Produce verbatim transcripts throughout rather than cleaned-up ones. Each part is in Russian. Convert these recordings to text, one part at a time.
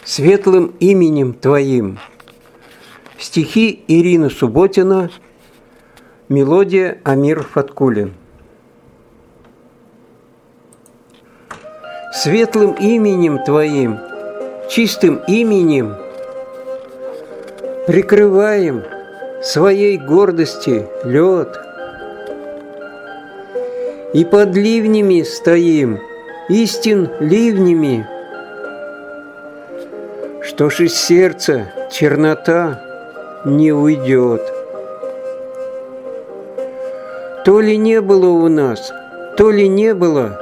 Светлым именем Твоим. Стихи Ирина Субботина, мелодия Амир Фаткуллин. Светлым именем Твоим, чистым именем прикрываем своей гордости лед, и под ливнями стоим, истин ливнями, что ж из сердца чернота не уйдет. То ли не было у нас, то ли не было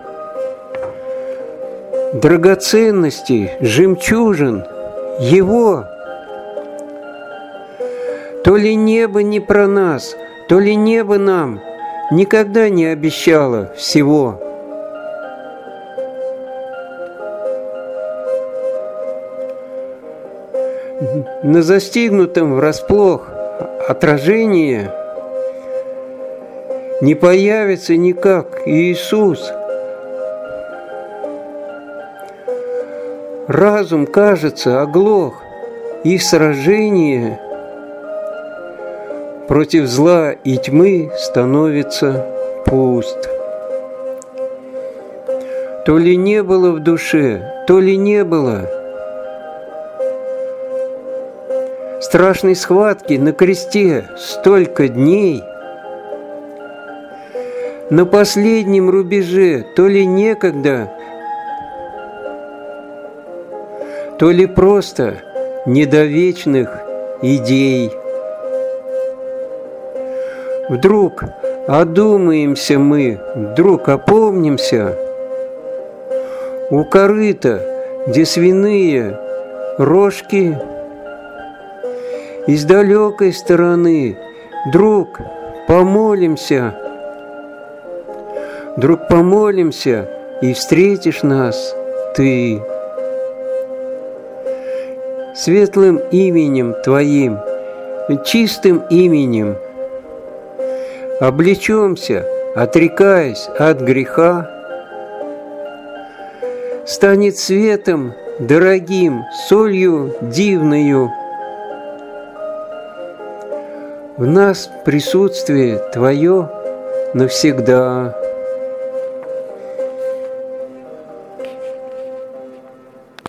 драгоценностей, жемчужин его, то ли небо не про нас, то ли небо нам никогда не обещало всего. На застигнутом врасплох отражении не появится никак Иисус. Разум, кажется, оглох, и в сражении против зла и тьмы становится пуст. То ли не было в душе, то ли не было страшной схватки на кресте столько дней. На последнем рубеже то ли некогда, то ли просто не до вечных идей. Вдруг одумаемся мы, вдруг опомнимся, у корыта, где свиные рожки, из далекой стороны, друг, помолимся, друг, помолимся, и встретишь нас ты. Светлым именем Твоим, чистым именем облечемся, отрекаясь от греха, станет светом дорогим, солью дивною. В нас присутствие Твое навсегда.